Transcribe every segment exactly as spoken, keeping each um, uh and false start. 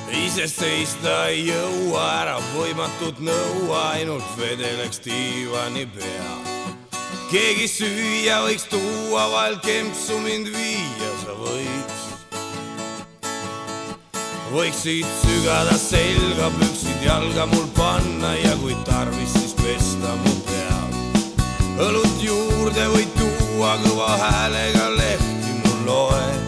Isest seista ei jõua ära võimatut nõua, ainult vedeleks diivani pea. Keegi süüa võiks tuua, vahel kempsu mind viia sa võiks. Võiksid sügada selga, püksid jalga mul panna ja kui tarvis, siis pesta mu pead. Õlut juurde võid tuua, kõva häälega lehti mul loed.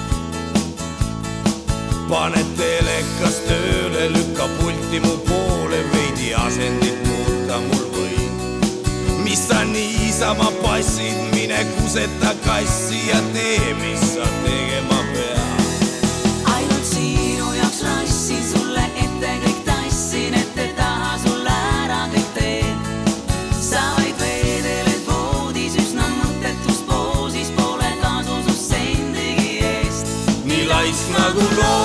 Paned telekas tööle, lükka pulti mu poole, veidi asendit muuta mul võid. Mis sa niisama passid, mine kuseta kassi ja tee, mis sa tegema pead. Ainult sinu jaoks rassin sulle ette kõik tassin, ette taha sulle ära kõik teen. Sa vaid vedeled voodis, üsna mõttetus poosis, pole kasusust sendigi eest. Nii lais nagu loo.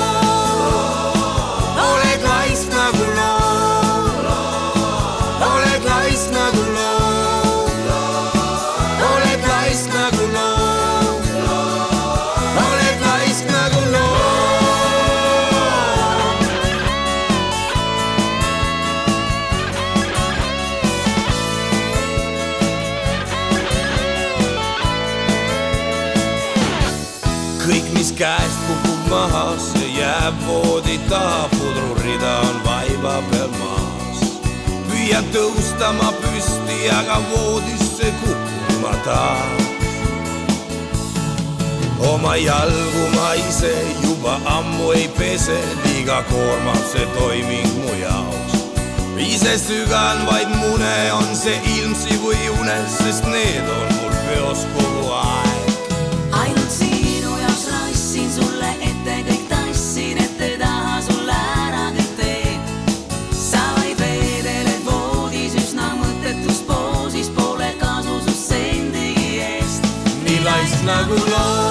Kõik, mis käest kukub maha, see jääb voodi taha, pudrurida on vaiba peal maas. Püüan tõusta ma püsti, aga voodisse kukun ma taas. Oma jalgu ma ise juba ammu ei pese, liiga koormab see toiming mu jaoks. Ise sügan vaid mune, on see ilmsi või unes, sest need on mul peos kogu aeg. Ainult sinu jaoks rassin sulle ette kõik tassin, ette taha sulle ära kõik teen. Sa vaid vedeled voodis, üsna mõttetus poosis, pole kasusust sendigi eest. Nii lais nagu loo.